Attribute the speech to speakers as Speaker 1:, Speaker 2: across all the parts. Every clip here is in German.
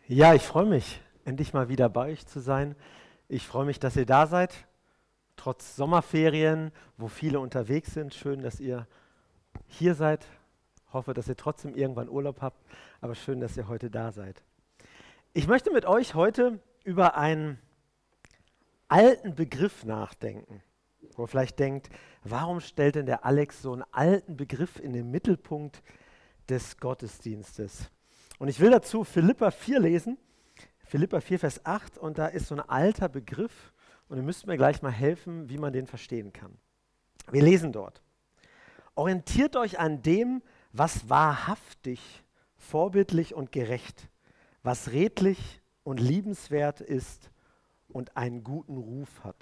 Speaker 1: Ja, ich freue mich, endlich mal wieder bei euch zu sein. Ich freue mich, dass ihr da seid, trotz Sommerferien, wo viele unterwegs sind. Schön, dass ihr hier seid. Hoffe, dass ihr trotzdem irgendwann Urlaub habt, aber schön, dass ihr heute da seid. Ich möchte mit euch heute über einen alten Begriff nachdenken. Wo ihr vielleicht denkt, warum stellt denn der Alex so einen alten Begriff in den Mittelpunkt des Gottesdienstes? Und ich will dazu Philipper 4 lesen, Philipper 4, Vers 8, und da ist so ein alter Begriff und ihr müsst mir gleich mal helfen, wie man den verstehen kann. Wir lesen dort: Orientiert euch an dem, was wahrhaftig, vorbildlich und gerecht, was redlich und liebenswert ist und einen guten Ruf hat.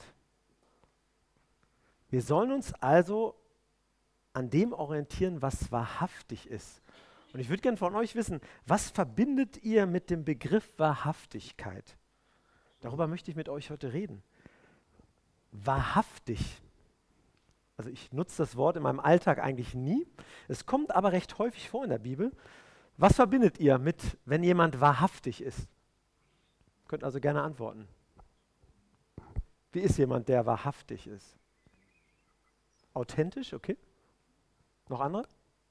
Speaker 1: Wir sollen uns also an dem orientieren, was wahrhaftig ist. Und ich würde gerne von euch wissen, was verbindet ihr mit dem Begriff Wahrhaftigkeit? Darüber möchte ich mit euch heute reden. Wahrhaftig. Also ich nutze das Wort in meinem Alltag eigentlich nie. Es kommt aber recht häufig vor in der Bibel. Was verbindet ihr mit, wenn jemand wahrhaftig ist? Könnt also gerne antworten. Wie ist jemand, der wahrhaftig ist? Authentisch, okay. Noch andere?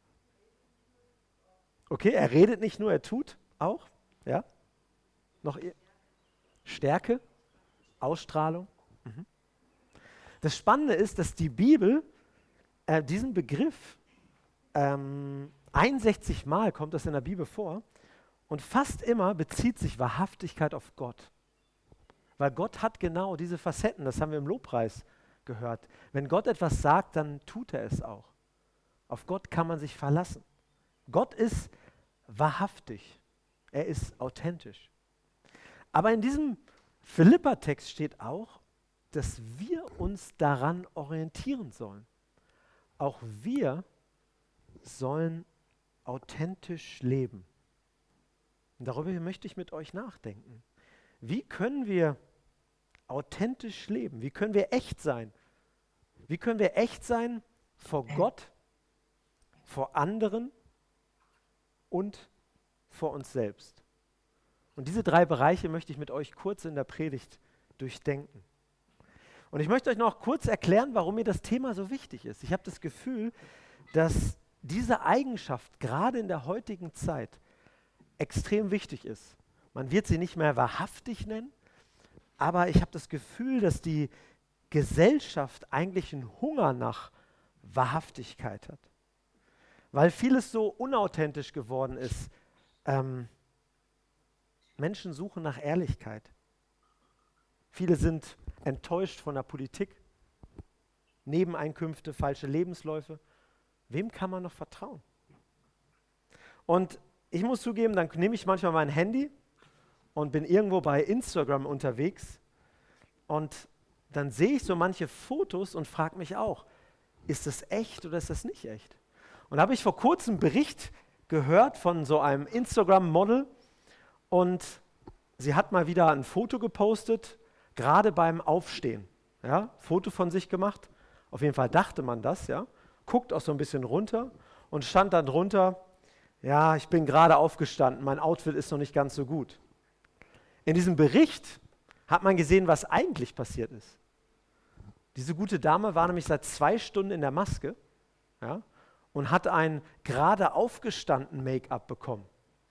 Speaker 1: Okay, er redet nicht nur, er tut auch. Ja? Noch Stärke, Ausstrahlung. Mhm. Das Spannende ist, dass die Bibel diesen Begriff 61 Mal kommt das in der Bibel vor und fast immer bezieht sich Wahrhaftigkeit auf Gott. Weil Gott hat genau diese Facetten, das haben wir im Lobpreis gehört. Wenn Gott etwas sagt, dann tut er es auch. Auf Gott kann man sich verlassen. Gott ist wahrhaftig. Er ist authentisch. Aber in diesem Philipper-Text steht auch, dass wir uns daran orientieren sollen. Auch wir sollen authentisch leben. Und darüber möchte ich mit euch nachdenken. Wie können wir authentisch leben? Wie können wir echt sein? Wie können wir echt sein vor Gott, vor anderen und vor uns selbst? Und diese 3 Bereiche möchte ich mit euch kurz in der Predigt durchdenken. Und ich möchte euch noch kurz erklären, warum mir das Thema so wichtig ist. Ich habe das Gefühl, dass diese Eigenschaft gerade in der heutigen Zeit extrem wichtig ist. Man wird sie nicht mehr wahrhaftig nennen, aber ich habe das Gefühl, dass die Gesellschaft eigentlich einen Hunger nach Wahrhaftigkeit hat. Weil vieles so unauthentisch geworden ist. Menschen suchen nach Ehrlichkeit. Viele sind enttäuscht von der Politik. Nebeneinkünfte, falsche Lebensläufe. Wem kann man noch vertrauen? Und ich muss zugeben, dann nehme ich manchmal mein Handy und bin irgendwo bei Instagram unterwegs und dann sehe ich so manche Fotos und frage mich auch, ist das echt oder ist das nicht echt? Und da habe ich vor kurzem einen Bericht gehört von so einem Instagram-Model und sie hat mal wieder ein Foto gepostet, gerade beim Aufstehen. Ja, Foto von sich gemacht, auf jeden Fall dachte man das, ja, guckt auch so ein bisschen runter und stand dann drunter, ja, ich bin gerade aufgestanden, mein Outfit ist noch nicht ganz so gut. In diesem Bericht hat man gesehen, was eigentlich passiert ist. Diese gute Dame war nämlich seit 2 Stunden in der Maske, ja, und hat ein gerade aufgestanden Make-up bekommen.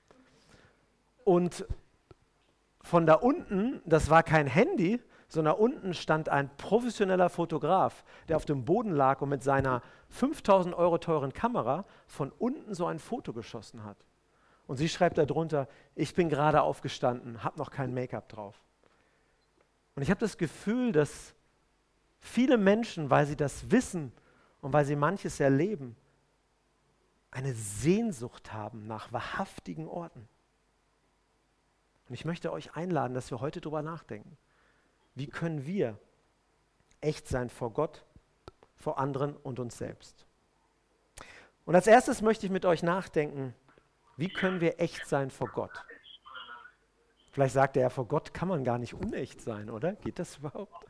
Speaker 1: Und von da unten, das war kein Handy, sondern unten stand ein professioneller Fotograf, der auf dem Boden lag und mit seiner 5.000 € teuren Kamera von unten so ein Foto geschossen hat. Und sie schreibt darunter, ich bin gerade aufgestanden, habe noch kein Make-up drauf. Und ich habe das Gefühl, dass viele Menschen, weil sie das wissen und weil sie manches erleben, eine Sehnsucht haben nach wahrhaftigen Orten. Und ich möchte euch einladen, dass wir heute darüber nachdenken. Wie können wir echt sein vor Gott, vor anderen und uns selbst? Und als erstes möchte ich mit euch nachdenken, wie können wir echt sein vor Gott? Vielleicht sagt er ja, vor Gott kann man gar nicht unecht sein, oder? Geht das überhaupt?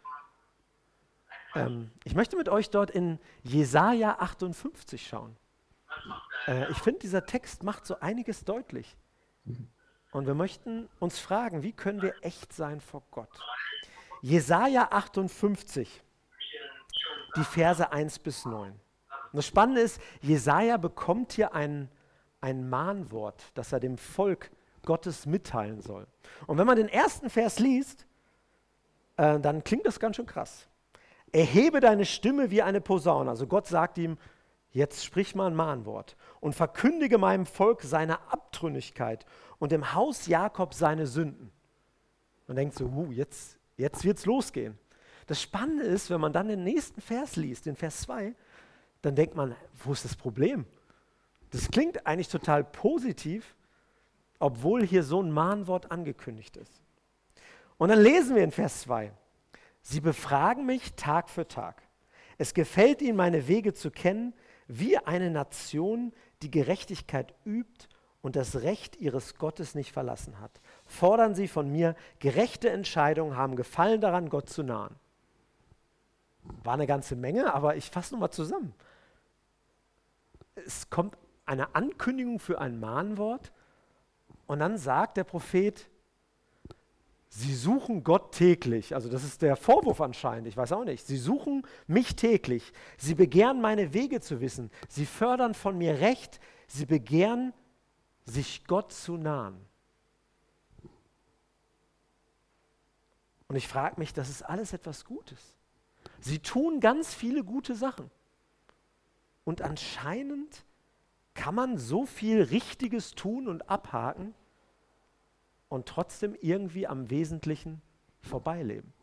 Speaker 1: Ich möchte mit euch dort in Jesaja 58 schauen. Ich finde, dieser Text macht so einiges deutlich. Und wir möchten uns fragen, wie können wir echt sein vor Gott? Jesaja 58, die Verse 1 bis 9. Und das Spannende ist, Jesaja bekommt hier ein Mahnwort, das er dem Volk Gottes mitteilen soll. Und wenn man den ersten Vers liest, dann klingt das ganz schön krass. Erhebe deine Stimme wie eine Posaune. Also Gott sagt ihm, jetzt sprich mal ein Mahnwort und verkündige meinem Volk seine Abtrünnigkeit und dem Haus Jakob seine Sünden. Man denkt so, jetzt wird es losgehen. Das Spannende ist, wenn man dann den nächsten Vers liest, den Vers 2, dann denkt man, wo ist das Problem? Das klingt eigentlich total positiv, obwohl hier so ein Mahnwort angekündigt ist. Und dann lesen wir in Vers 2, sie befragen mich Tag für Tag. Es gefällt ihnen, meine Wege zu kennen, wie eine Nation, die Gerechtigkeit übt und das Recht ihres Gottes nicht verlassen hat. Fordern sie von mir gerechte Entscheidungen, haben Gefallen daran, Gott zu nahen. War eine ganze Menge, aber ich fasse nochmal zusammen. Es kommt eine Ankündigung für ein Mahnwort und dann sagt der Prophet, sie suchen Gott täglich. Also das ist der Vorwurf anscheinend, ich weiß auch nicht. Sie suchen mich täglich. Sie begehren meine Wege zu wissen. Sie fördern von mir Recht. Sie begehren, sich Gott zu nahen. Und ich frage mich, das ist alles etwas Gutes. Sie tun ganz viele gute Sachen. Und anscheinend kann man so viel Richtiges tun und abhaken und trotzdem irgendwie am Wesentlichen vorbeileben.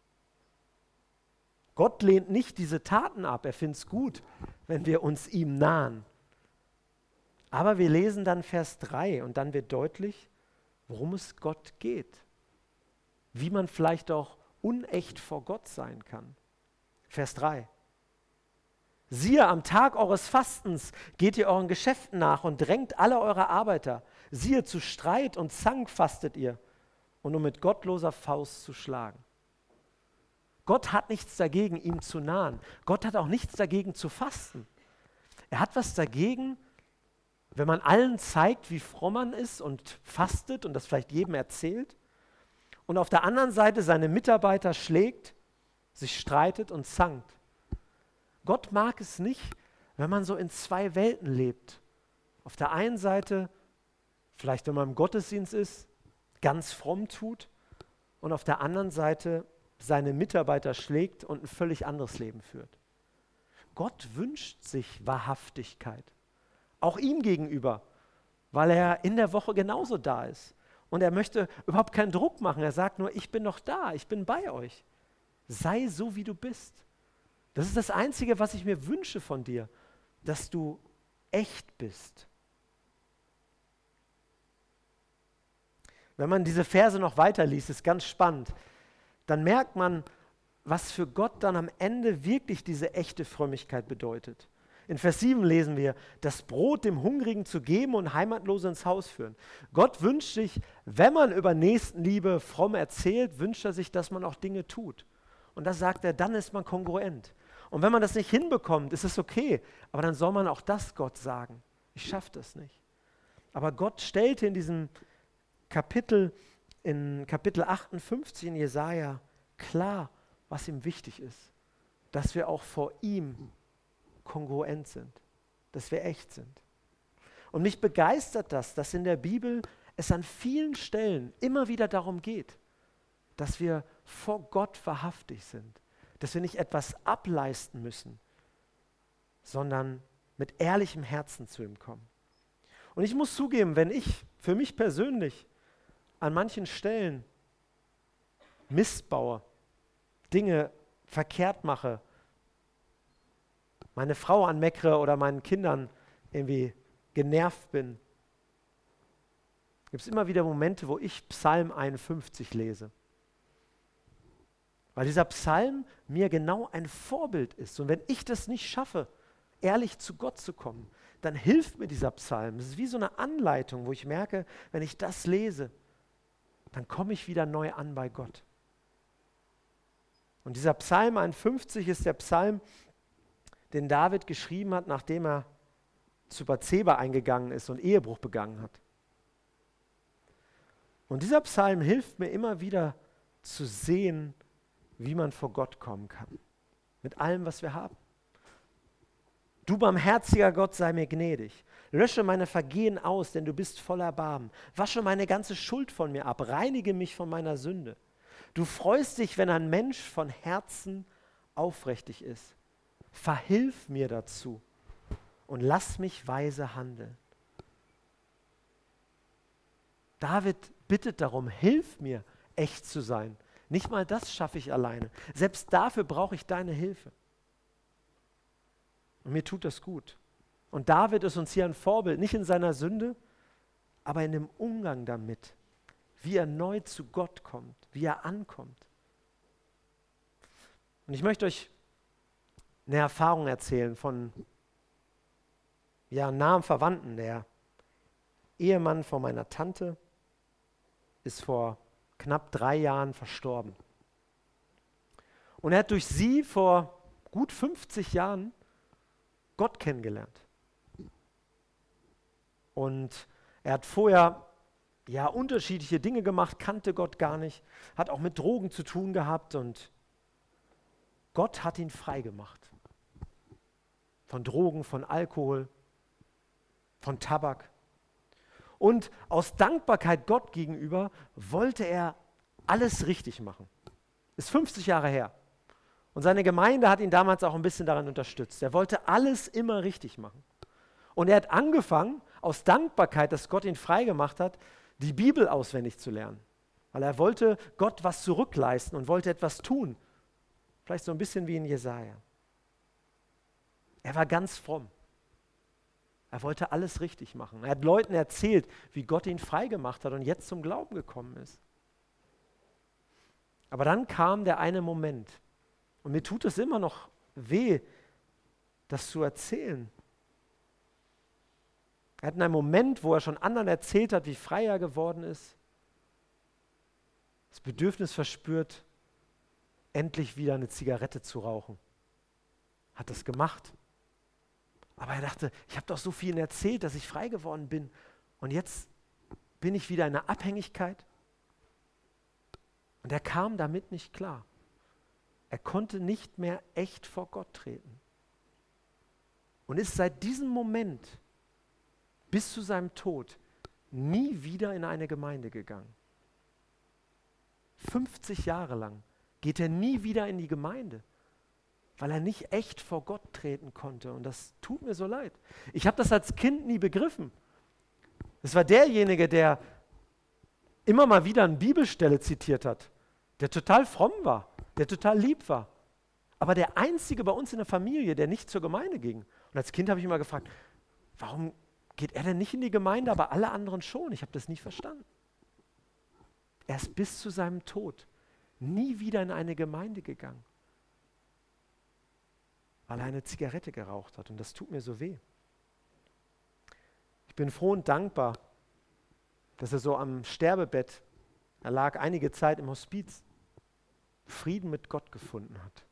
Speaker 1: Gott lehnt nicht diese Taten ab. Er findet es gut, wenn wir uns ihm nahen. Aber wir lesen dann Vers 3 und dann wird deutlich, worum es Gott geht. Wie man vielleicht auch unecht vor Gott sein kann. Vers 3. Siehe, am Tag eures Fastens geht ihr euren Geschäften nach und drängt alle eure Arbeiter. Siehe, zu Streit und Zank fastet ihr, und um mit gottloser Faust zu schlagen. Gott hat nichts dagegen, ihm zu nahen. Gott hat auch nichts dagegen, zu fasten. Er hat was dagegen, wenn man allen zeigt, wie fromm man ist und fastet und das vielleicht jedem erzählt und auf der anderen Seite seine Mitarbeiter schlägt, sich streitet und zankt. Gott mag es nicht, wenn man so in zwei Welten lebt. Auf der einen Seite, vielleicht wenn man im Gottesdienst ist, ganz fromm tut und auf der anderen Seite seine Mitarbeiter schlägt und ein völlig anderes Leben führt. Gott wünscht sich Wahrhaftigkeit, auch ihm gegenüber, weil er in der Woche genauso da ist. Und er möchte überhaupt keinen Druck machen. Er sagt nur, ich bin noch da, ich bin bei euch. Sei so, wie du bist. Das ist das Einzige, was ich mir wünsche von dir, dass du echt bist. Wenn man diese Verse noch weiterliest, ist ganz spannend, dann merkt man, was für Gott dann am Ende wirklich diese echte Frömmigkeit bedeutet. In Vers 7 lesen wir, das Brot dem Hungrigen zu geben und Heimatlose ins Haus führen. Gott wünscht sich, wenn man über Nächstenliebe fromm erzählt, wünscht er sich, dass man auch Dinge tut. Und das sagt er, dann ist man kongruent. Und wenn man das nicht hinbekommt, ist es okay, aber dann soll man auch das Gott sagen. Ich schaffe das nicht. Aber Gott stellte in diesem Kapitel 58 in Jesaja klar, was ihm wichtig ist. Dass wir auch vor ihm kongruent sind, dass wir echt sind. Und mich begeistert das, dass in der Bibel es an vielen Stellen immer wieder darum geht, dass wir vor Gott wahrhaftig sind, dass wir nicht etwas ableisten müssen, sondern mit ehrlichem Herzen zu ihm kommen. Und ich muss zugeben, wenn ich für mich persönlich an manchen Stellen Mist baue, Dinge verkehrt mache, meine Frau anmeckere oder meinen Kindern irgendwie genervt bin, gibt es immer wieder Momente, wo ich Psalm 51 lese. Weil dieser Psalm mir genau ein Vorbild ist. Und wenn ich das nicht schaffe, ehrlich zu Gott zu kommen, dann hilft mir dieser Psalm. Es ist wie so eine Anleitung, wo ich merke, wenn ich das lese, dann komme ich wieder neu an bei Gott. Und dieser Psalm 51 ist der Psalm, den David geschrieben hat, nachdem er zu Bathseba eingegangen ist und Ehebruch begangen hat. Und dieser Psalm hilft mir immer wieder zu sehen, wie man vor Gott kommen kann. Mit allem, was wir haben. Du barmherziger Gott, sei mir gnädig. Lösche meine Vergehen aus, denn du bist voller Erbarmen. Wasche meine ganze Schuld von mir ab. Reinige mich von meiner Sünde. Du freust dich, wenn ein Mensch von Herzen aufrichtig ist. Verhilf mir dazu und lass mich weise handeln. David bittet darum, hilf mir, echt zu sein. Nicht mal das schaffe ich alleine. Selbst dafür brauche ich deine Hilfe. Und mir tut das gut. Und David ist uns hier ein Vorbild, nicht in seiner Sünde, aber in dem Umgang damit, wie er neu zu Gott kommt, wie er ankommt. Und ich möchte euch eine Erfahrung erzählen von einem nahen Verwandten. Der Ehemann von meiner Tante ist vor knapp 3 Jahren verstorben. Und er hat durch sie vor gut 50 Jahren Gott kennengelernt. Und er hat vorher unterschiedliche Dinge gemacht, kannte Gott gar nicht, hat auch mit Drogen zu tun gehabt und Gott hat ihn frei gemacht. Von Drogen, von Alkohol, von Tabak. Und aus Dankbarkeit Gott gegenüber wollte er alles richtig machen. Ist 50 Jahre her. Und seine Gemeinde hat ihn damals auch ein bisschen daran unterstützt. Er wollte alles immer richtig machen. Und er hat angefangen, aus Dankbarkeit, dass Gott ihn frei gemacht hat, die Bibel auswendig zu lernen. Weil er wollte Gott was zurückleisten und wollte etwas tun. Vielleicht so ein bisschen wie in Jesaja. Er war ganz fromm. Er wollte alles richtig machen. Er hat Leuten erzählt, wie Gott ihn frei gemacht hat und jetzt zum Glauben gekommen ist. Aber dann kam der eine Moment. Und mir tut es immer noch weh, das zu erzählen. Er hat in einem Moment, wo er schon anderen erzählt hat, wie frei er geworden ist, das Bedürfnis verspürt, endlich wieder eine Zigarette zu rauchen. Hat das gemacht. Aber er dachte, ich habe doch so vielen erzählt, dass ich frei geworden bin. Und jetzt bin ich wieder in einer Abhängigkeit. Und er kam damit nicht klar. Er konnte nicht mehr echt vor Gott treten. Und ist seit diesem Moment bis zu seinem Tod nie wieder in eine Gemeinde gegangen. 50 Jahre lang geht er nie wieder in die Gemeinde, weil er nicht echt vor Gott treten konnte. Und das tut mir so leid. Ich habe das als Kind nie begriffen. Es war derjenige, der immer mal wieder eine Bibelstelle zitiert hat, der total fromm war, der total lieb war. Aber der Einzige bei uns in der Familie, der nicht zur Gemeinde ging. Und als Kind habe ich immer gefragt, warum geht er denn nicht in die Gemeinde, aber alle anderen schon? Ich habe das nie verstanden. Er ist bis zu seinem Tod nie wieder in eine Gemeinde gegangen, weil er eine Zigarette geraucht hat. Und das tut mir so weh. Ich bin froh und dankbar, dass er so am Sterbebett, er lag einige Zeit im Hospiz, Frieden mit Gott gefunden hat.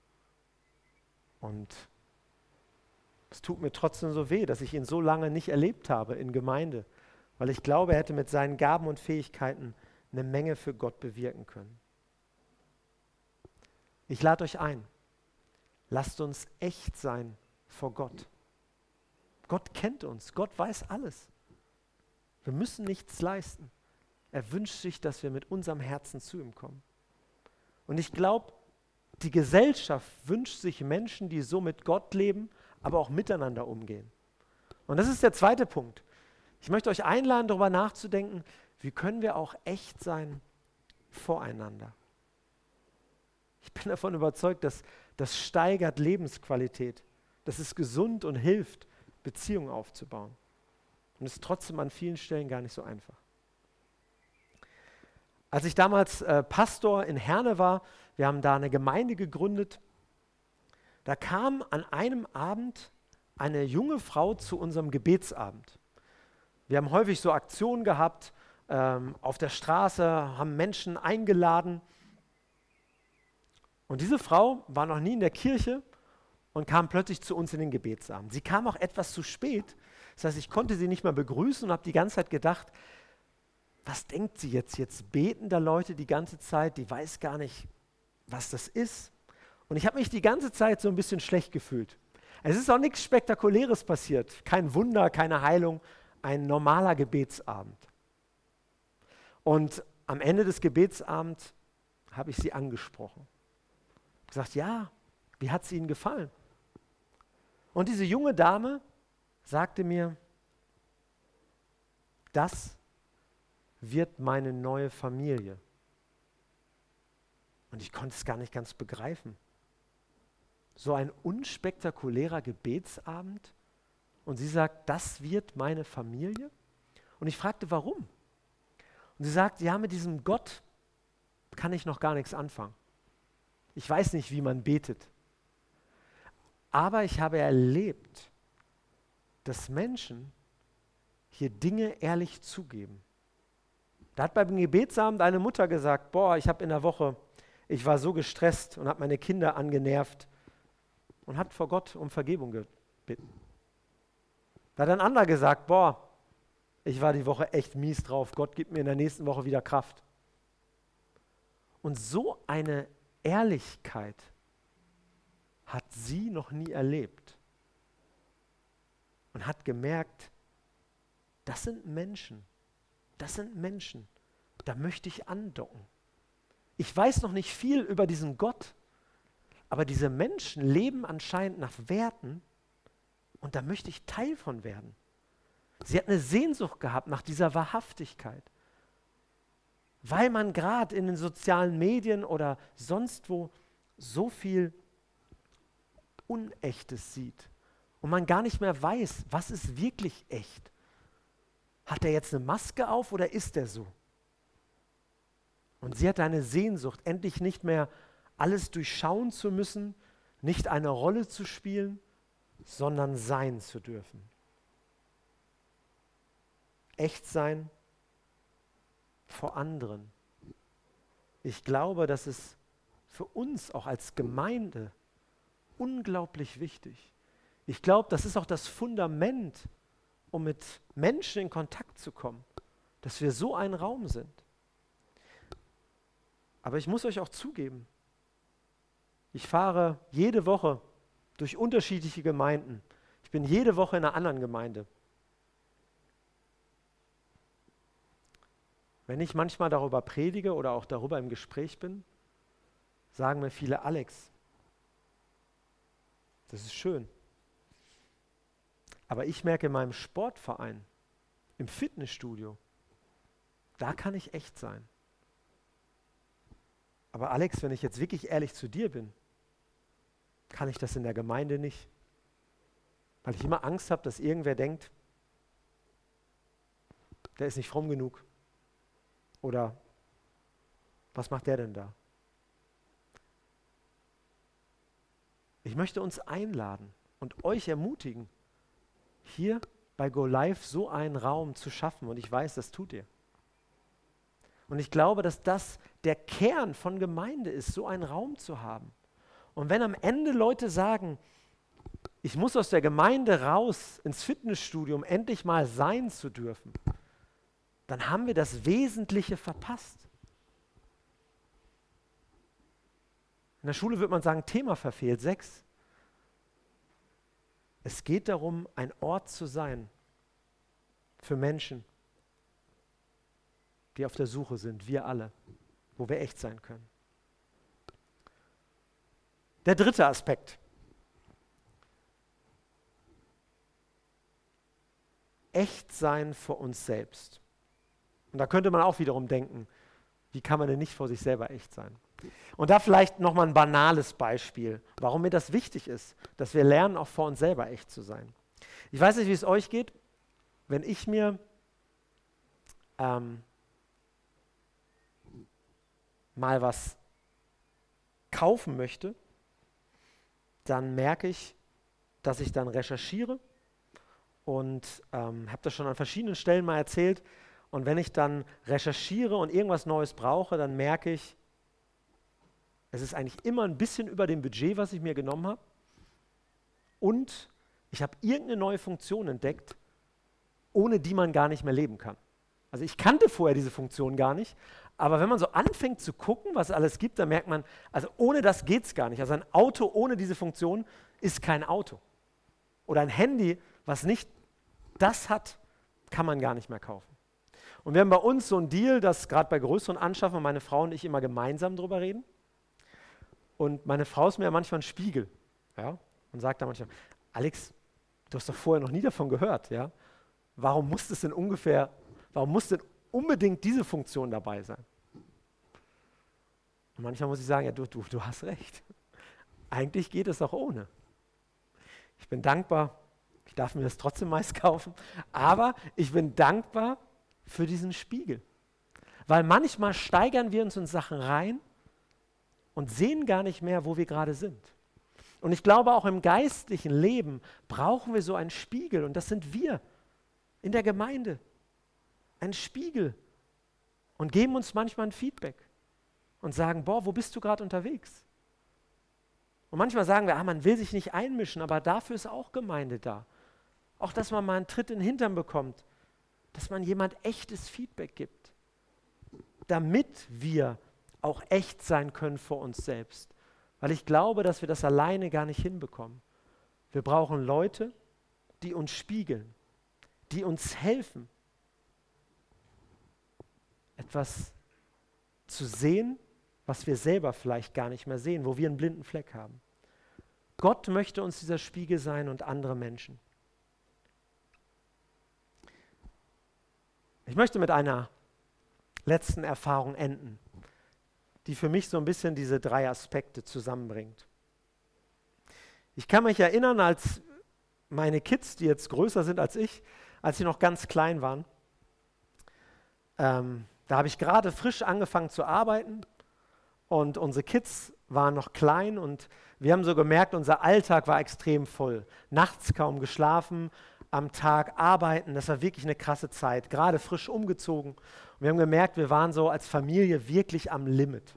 Speaker 1: Und es tut mir trotzdem so weh, dass ich ihn so lange nicht erlebt habe in Gemeinde, weil ich glaube, er hätte mit seinen Gaben und Fähigkeiten eine Menge für Gott bewirken können. Ich lade euch ein, lasst uns echt sein vor Gott. Gott kennt uns, Gott weiß alles. Wir müssen nichts leisten. Er wünscht sich, dass wir mit unserem Herzen zu ihm kommen. Und ich glaube, die Gesellschaft wünscht sich Menschen, die so mit Gott leben, aber auch miteinander umgehen. Und das ist der zweite Punkt. Ich möchte euch einladen, darüber nachzudenken, wie können wir auch echt sein voreinander. Ich bin davon überzeugt, dass das steigert Lebensqualität. Das ist gesund und hilft, Beziehungen aufzubauen. Und ist trotzdem an vielen Stellen gar nicht so einfach. Als ich damals Pastor in Herne war, wir haben da eine Gemeinde gegründet, da kam an einem Abend eine junge Frau zu unserem Gebetsabend. Wir haben häufig so Aktionen gehabt, auf der Straße, haben Menschen eingeladen. Und diese Frau war noch nie in der Kirche und kam plötzlich zu uns in den Gebetsabend. Sie kam auch etwas zu spät, das heißt, ich konnte sie nicht mal begrüßen und habe die ganze Zeit gedacht, was denkt sie jetzt? Jetzt beten da Leute die ganze Zeit, die weiß gar nicht, was das ist. Und ich habe mich die ganze Zeit so ein bisschen schlecht gefühlt. Es ist auch nichts Spektakuläres passiert, kein Wunder, keine Heilung, ein normaler Gebetsabend. Und am Ende des Gebetsabends habe ich sie angesprochen. Gesagt, ja, wie hat es Ihnen gefallen? Und diese junge Dame sagte mir, das wird meine neue Familie. Und ich konnte es gar nicht ganz begreifen. So ein unspektakulärer Gebetsabend und sie sagt, das wird meine Familie? Und ich fragte, warum? Und sie sagt, ja, mit diesem Gott kann ich noch gar nichts anfangen. Ich weiß nicht, wie man betet. Aber ich habe erlebt, dass Menschen hier Dinge ehrlich zugeben. Da hat beim Gebetsabend eine Mutter gesagt, boah, ich habe in der Woche, ich war so gestresst und habe meine Kinder angenervt und hat vor Gott um Vergebung gebeten. Da hat ein anderer gesagt, boah, ich war die Woche echt mies drauf, Gott gibt mir in der nächsten Woche wieder Kraft. Und so eine Ehrlichkeit hat sie noch nie erlebt und hat gemerkt, das sind Menschen, da möchte ich andocken. Ich weiß noch nicht viel über diesen Gott, aber diese Menschen leben anscheinend nach Werten und da möchte ich Teil von werden. Sie hat eine Sehnsucht gehabt nach dieser Wahrhaftigkeit, weil man gerade in den sozialen Medien oder sonst wo so viel Unechtes sieht und man gar nicht mehr weiß, was ist wirklich echt. Hat er jetzt eine Maske auf oder ist er so? Und sie hat eine Sehnsucht, endlich nicht mehr alles durchschauen zu müssen, nicht eine Rolle zu spielen, sondern sein zu dürfen. Echt sein vor anderen. Ich glaube, das ist für uns auch als Gemeinde unglaublich wichtig. Ich glaube, das ist auch das Fundament, um mit Menschen in Kontakt zu kommen, dass wir so ein Raum sind. Aber ich muss euch auch zugeben, ich fahre jede Woche durch unterschiedliche Gemeinden. Ich bin jede Woche in einer anderen Gemeinde. Wenn ich manchmal darüber predige oder auch darüber im Gespräch bin, sagen mir viele, Alex, das ist schön. Aber ich merke in meinem Sportverein, im Fitnessstudio, da kann ich echt sein. Aber Alex, wenn ich jetzt wirklich ehrlich zu dir bin, kann ich das in der Gemeinde nicht. Weil ich immer Angst habe, dass irgendwer denkt, der ist nicht fromm genug. Oder was macht der denn da? Ich möchte uns einladen und euch ermutigen, hier bei Go Live so einen Raum zu schaffen. Und ich weiß, das tut ihr. Und ich glaube, dass das der Kern von Gemeinde ist, so einen Raum zu haben. Und wenn am Ende Leute sagen, ich muss aus der Gemeinde raus ins Fitnessstudio, um endlich mal sein zu dürfen, dann haben wir das Wesentliche verpasst. In der Schule würde man sagen, Thema verfehlt, 6. Es geht darum, ein Ort zu sein für Menschen, die auf der Suche sind, wir alle, wo wir echt sein können. Der dritte Aspekt. Echt sein vor uns selbst. Und da könnte man auch wiederum denken, wie kann man denn nicht vor sich selber echt sein? Und da vielleicht nochmal ein banales Beispiel, warum mir das wichtig ist, dass wir lernen, auch vor uns selber echt zu sein. Ich weiß nicht, wie es euch geht, wenn ich mir mal was kaufen möchte, dann merke ich, dass ich dann recherchiere und habe das schon an verschiedenen Stellen mal erzählt. Und wenn ich dann recherchiere und irgendwas Neues brauche, dann merke ich, es ist eigentlich immer ein bisschen über dem Budget, was ich mir genommen habe. Und ich habe irgendeine neue Funktion entdeckt, ohne die man gar nicht mehr leben kann. Also ich kannte vorher diese Funktion gar nicht, aber wenn man so anfängt zu gucken, was es alles gibt, dann merkt man, also ohne das geht es gar nicht. Also ein Auto ohne diese Funktion ist kein Auto. Oder ein Handy, was nicht das hat, kann man gar nicht mehr kaufen. Und wir haben bei uns so einen Deal, dass gerade bei größeren Anschaffungen meine Frau und ich immer gemeinsam drüber reden. Und meine Frau ist mir ja manchmal ein Spiegel, ja, und sagt dann manchmal, Alex, du hast doch vorher noch nie davon gehört, ja? Warum muss denn unbedingt diese Funktion dabei sein? Und manchmal muss ich sagen, ja, du hast recht. Eigentlich geht es auch ohne. Ich bin dankbar, ich darf mir das trotzdem meist kaufen, aber ich bin dankbar für diesen Spiegel. Weil manchmal steigern wir uns in Sachen rein und sehen gar nicht mehr, wo wir gerade sind. Und ich glaube, auch im geistlichen Leben brauchen wir so einen Spiegel und das sind wir in der Gemeinde. Ein Spiegel und geben uns manchmal ein Feedback und sagen, boah, wo bist du gerade unterwegs? Und manchmal sagen wir, man will sich nicht einmischen, aber dafür ist auch Gemeinde da. Auch, dass man mal einen Tritt in den Hintern bekommt, dass man jemand echtes Feedback gibt, damit wir auch echt sein können vor uns selbst. Weil ich glaube, dass wir das alleine gar nicht hinbekommen. Wir brauchen Leute, die uns spiegeln, die uns helfen, etwas zu sehen, was wir selber vielleicht gar nicht mehr sehen, wo wir einen blinden Fleck haben. Gott möchte uns dieser Spiegel sein und andere Menschen. Ich möchte mit einer letzten Erfahrung enden, die für mich so ein bisschen diese 3 Aspekte zusammenbringt. Ich kann mich erinnern, als meine Kids, die jetzt größer sind als sie noch ganz klein waren, da habe ich gerade frisch angefangen zu arbeiten und unsere Kids waren noch klein und wir haben so gemerkt, unser Alltag war extrem voll. Nachts kaum geschlafen, am Tag arbeiten, das war wirklich eine krasse Zeit, gerade frisch umgezogen. Und wir haben gemerkt, wir waren so als Familie wirklich am Limit.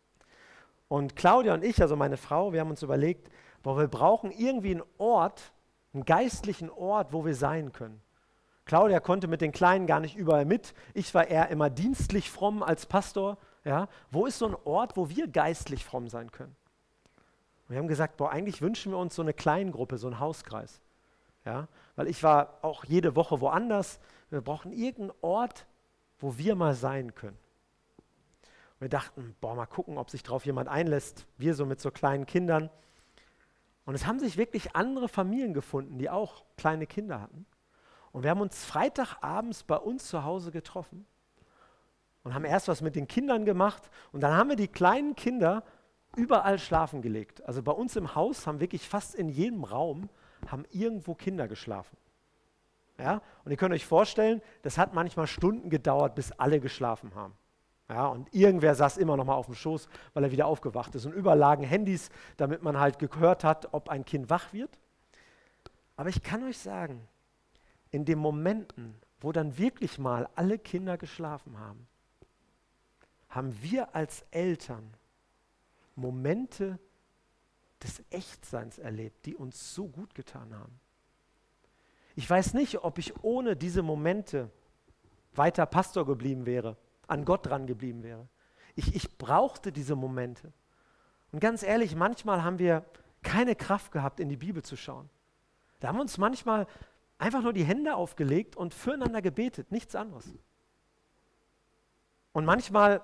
Speaker 1: Und Claudia und ich, also meine Frau, wir haben uns überlegt, wir brauchen irgendwie einen Ort, einen geistlichen Ort, wo wir sein können. Claudia konnte mit den Kleinen gar nicht überall mit. Ich war eher immer dienstlich fromm als Pastor. Ja. Wo ist so ein Ort, wo wir geistlich fromm sein können? Und wir haben gesagt, eigentlich wünschen wir uns so eine Kleingruppe, so einen Hauskreis. Ja. Weil ich war auch jede Woche woanders. Wir brauchen irgendeinen Ort, wo wir mal sein können. Und wir dachten, mal gucken, ob sich drauf jemand einlässt. Wir so mit so kleinen Kindern. Und es haben sich wirklich andere Familien gefunden, die auch kleine Kinder hatten. Und wir haben uns Freitagabends bei uns zu Hause getroffen und haben erst was mit den Kindern gemacht und dann haben wir die kleinen Kinder überall schlafen gelegt. Also bei uns im Haus haben wirklich fast in jedem Raum haben irgendwo Kinder geschlafen. Ja? Und ihr könnt euch vorstellen, das hat manchmal Stunden gedauert, bis alle geschlafen haben. Ja? Und irgendwer saß immer noch mal auf dem Schoß, weil er wieder aufgewacht ist. Und überall lagen Handys, damit man halt gehört hat, ob ein Kind wach wird. Aber ich kann euch sagen, in den Momenten, wo dann wirklich mal alle Kinder geschlafen haben, haben wir als Eltern Momente des Echtseins erlebt, die uns so gut getan haben. Ich weiß nicht, ob ich ohne diese Momente weiter Pastor geblieben wäre, an Gott dran geblieben wäre. Ich brauchte diese Momente. Und ganz ehrlich, manchmal haben wir keine Kraft gehabt, in die Bibel zu schauen. Da haben wir uns manchmal einfach nur die Hände aufgelegt und füreinander gebetet, nichts anderes. Und manchmal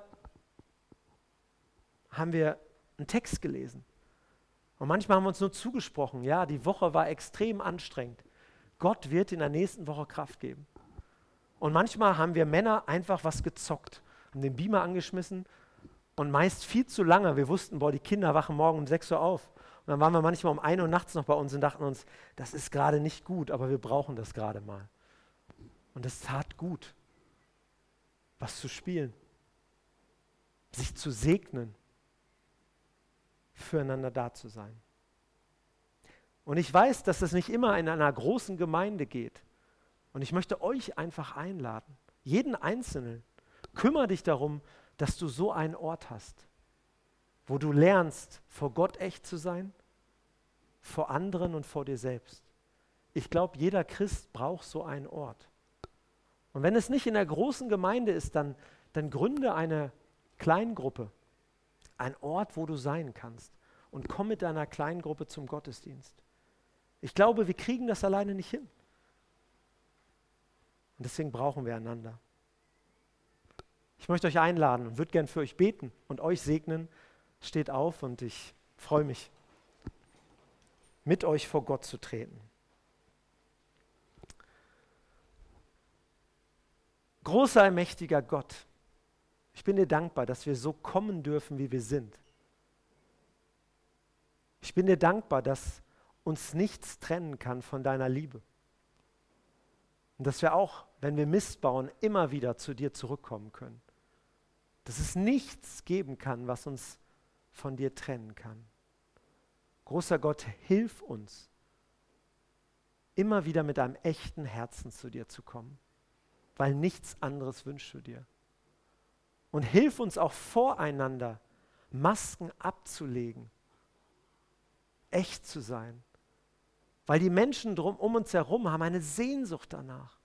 Speaker 1: haben wir einen Text gelesen. Und manchmal haben wir uns nur zugesprochen, ja, die Woche war extrem anstrengend. Gott wird in der nächsten Woche Kraft geben. Und manchmal haben wir Männer einfach was gezockt, haben den Beamer angeschmissen und meist viel zu lange. Wir wussten, die Kinder wachen morgen um 6 Uhr auf. Und dann waren wir manchmal um 1 Uhr nachts noch bei uns und dachten uns, das ist gerade nicht gut, aber wir brauchen das gerade mal. Und es tat gut, was zu spielen, sich zu segnen, füreinander da zu sein. Und ich weiß, dass das nicht immer in einer großen Gemeinde geht. Und ich möchte euch einfach einladen, jeden Einzelnen, kümmere dich darum, dass du so einen Ort hast, wo du lernst, vor Gott echt zu sein, vor anderen und vor dir selbst. Ich glaube, jeder Christ braucht so einen Ort. Und wenn es nicht in der großen Gemeinde ist, dann gründe eine Kleingruppe, ein Ort, wo du sein kannst und komm mit deiner Kleingruppe zum Gottesdienst. Ich glaube, wir kriegen das alleine nicht hin. Und deswegen brauchen wir einander. Ich möchte euch einladen und würde gern für euch beten und euch segnen. Steht auf und ich freue mich, mit euch vor Gott zu treten. Großer, mächtiger Gott, ich bin dir dankbar, dass wir so kommen dürfen, wie wir sind. Ich bin dir dankbar, dass uns nichts trennen kann von deiner Liebe. Und dass wir auch, wenn wir Mist bauen, immer wieder zu dir zurückkommen können. Dass es nichts geben kann, was uns von dir trennen kann. Großer Gott, hilf uns, immer wieder mit einem echten Herzen zu dir zu kommen, weil nichts anderes wünschst du dir. Und hilf uns auch voreinander, Masken abzulegen, echt zu sein, weil die Menschen um uns herum haben eine Sehnsucht danach.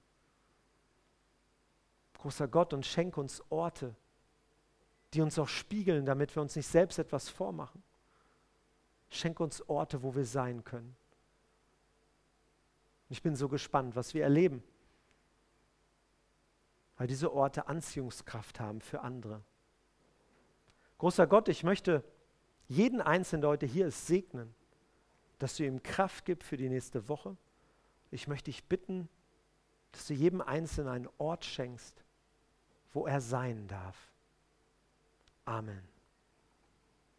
Speaker 1: Großer Gott, und schenk uns Orte, die uns auch spiegeln, damit wir uns nicht selbst etwas vormachen. Schenk uns Orte, wo wir sein können. Ich bin so gespannt, was wir erleben, weil diese Orte Anziehungskraft haben für andere. Großer Gott, ich möchte jeden Einzelnen, der heute hier ist, segnen, dass du ihm Kraft gibst für die nächste Woche. Ich möchte dich bitten, dass du jedem Einzelnen einen Ort schenkst, wo er sein darf. Amen.